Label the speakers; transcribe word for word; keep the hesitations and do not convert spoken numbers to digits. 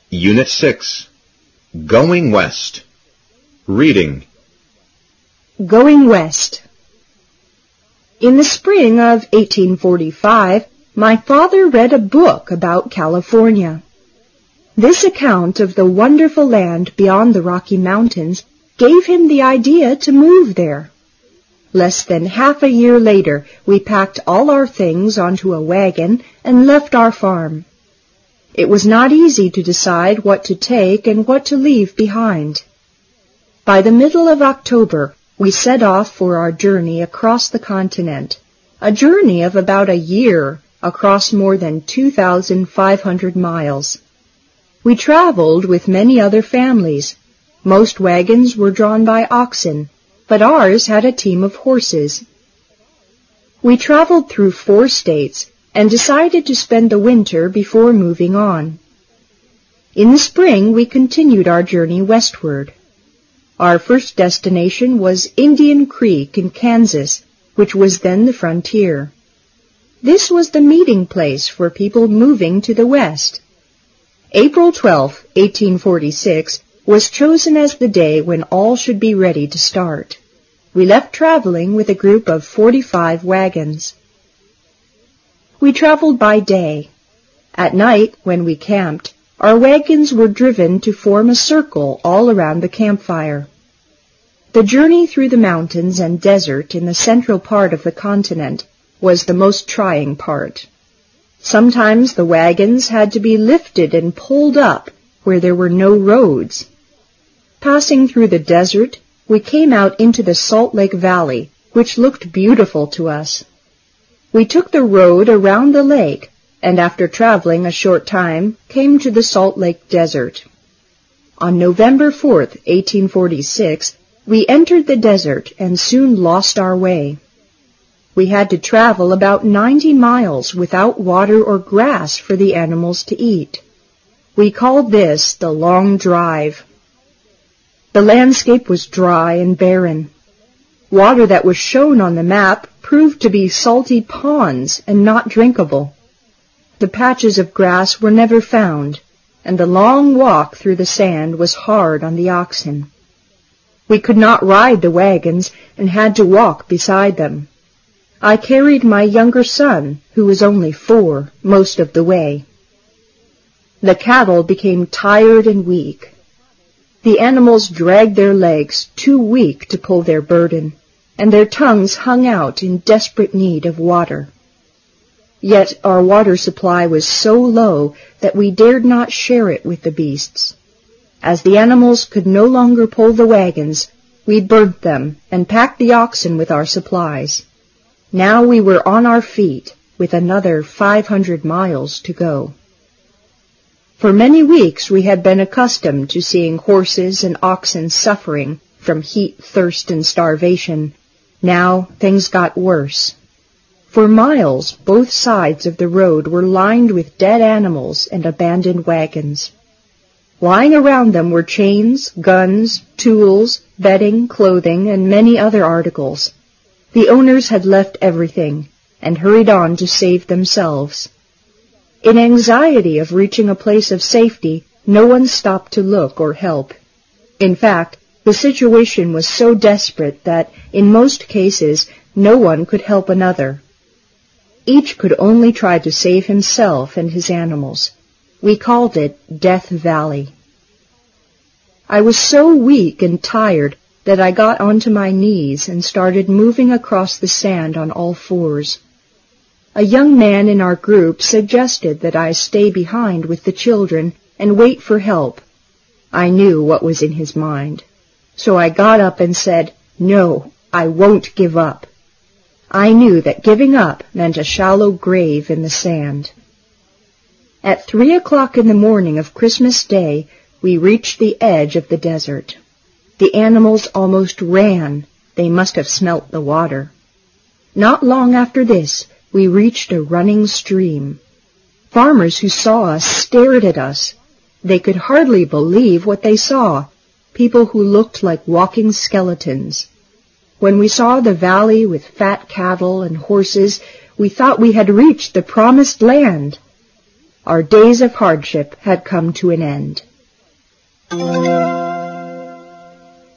Speaker 1: Unit six, Going West. Reading.
Speaker 2: Going West. In the spring of eighteen forty-five, my father read a book about California. This account of the wonderful land beyond the Rocky Mountains gave him the idea to move there. Less than half a year later, we packed all our things onto a wagon and left our farm. It was not easy to decide what to take and what to leave behind. By the middle of October, we set off for our journey across the continent, a journey of about a year across more than two thousand five hundred miles. We traveled with many other families. Most wagons were drawn by oxen, but ours had a team of horses. We traveled through four states and decided to spend the winter before moving on. In the spring, we continued our journey westward. Our first destination was Indian Creek in Kansas, which was then the frontier. This was the meeting place for people moving to the west. April twelfth, eighteen forty-six, was chosen as the day when all should be ready to start. We left traveling with a group of forty-five wagons. We traveled by day. At night, when we camped, our wagons were driven to form a circle all around the campfire. The journey through the mountains and desert in the central part of the continent was the most trying part. Sometimes the wagons had to be lifted and pulled up where there were no roads. Passing through the desert, we came out into the Salt Lake Valley, which looked beautiful to us. We took the road around the lake, and after traveling a short time, came to the Salt Lake Desert. On November fourth, eighteen forty-six, we entered the desert and soon lost our way. We had to travel about ninety miles without water or grass for the animals to eat. We called this the Long Drive. The landscape was dry and barren. Water that was shown on the map proved to be salty ponds and not drinkable. The patches of grass were never found, and the long walk through the sand was hard on the oxen. We could not ride the wagons and had to walk beside them. I carried my younger son, who was only four, most of the way. The cattle became tired and weak. The animals dragged their legs, too weak to pull their burden, and their tongues hung out in desperate need of water. Yet our water supply was so low that we dared not share it with the beasts. As the animals could no longer pull the wagons, we burnt them and packed the oxen with our supplies. Now we were on our feet, with another five hundred miles to go. For many weeks we had been accustomed to seeing horses and oxen suffering from heat, thirst, and starvation. Now things got worse. For miles, both sides of the road were lined with dead animals and abandoned wagons. Lying around them were chains, guns, tools, bedding, clothing, and many other articles. The owners had left everything and hurried on to save themselves. In anxiety of reaching a place of safety, no one stopped to look or help. In fact, the situation was so desperate that, in most cases, no one could help another. Each could only try to save himself and his animals. We called it Death Valley. I was so weak and tired that I got onto my knees and started moving across the sand on all fours. A young man in our group suggested that I stay behind with the children and wait for help. I knew what was in his mind. So I got up and said, "No, I won't give up." I knew that giving up meant a shallow grave in the sand. At three o'clock in the morning of Christmas Day, we reached the edge of the desert. The animals almost ran. They must have smelt the water. Not long after this, we reached a running stream. Farmers who saw us stared at us. They could hardly believe what they saw, people who looked like walking skeletons. When we saw the valley with fat cattle and horses, we thought we had reached the promised land. Our days of hardship had come to an end.